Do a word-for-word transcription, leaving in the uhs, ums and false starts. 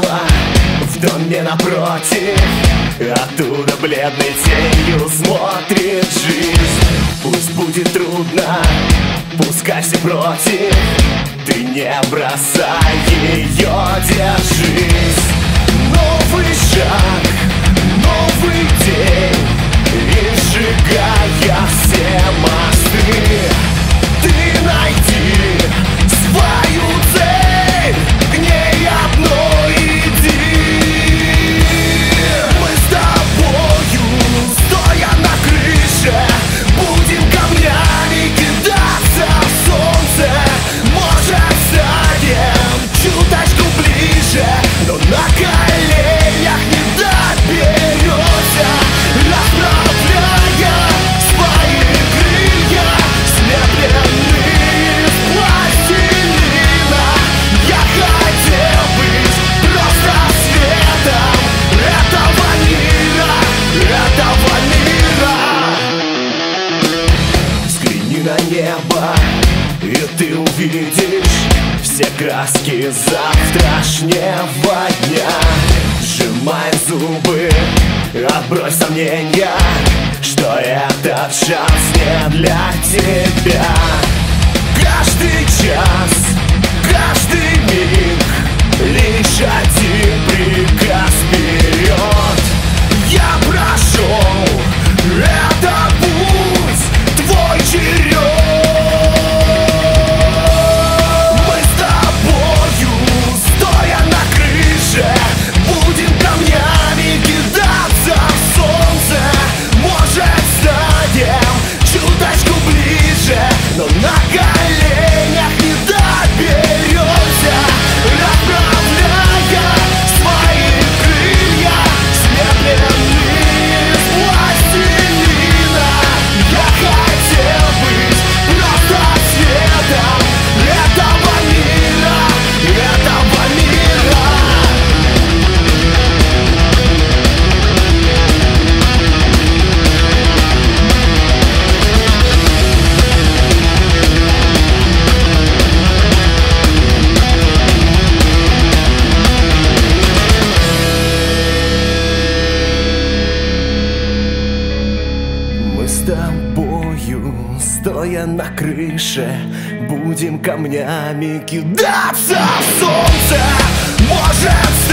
небо в доме напротив. Оттуда бледной тенью смотрит жизнь. Пусть будет трудно, пускай все против, ты не бросай ее, держись. Новый шаг, новый день, и сжигая все мосты, ты найди свою цель, к ней одной иди. Мы с тобою, стоя на крыше, будем камнями кидаться в солнце. Может, станем чуточку ближе, но на коленях не доберемся, расправляя свои крылья, слепленные из пластилина. Я хотел быть просто светом этого мира, этого мира. Взгляни на небо, и ты увидишь все краски завтрашнего дня. Сжимай зубы, отбрось сомнения, что этот шанс не для тебя. Каждый час, каждый миг, лишь один приказ вперед. Я прошел этот путь, твой черед. Будем камнями кидаться в солнце. Может, станем чуточку ближе, но на коленях не доберемся, расправляя свои крылья, слепленные из пластилина. Я хотел быть просто светом этого мира, этого мира. С тобою, стоя на крыше, будем камнями кидаться в солнце. Может,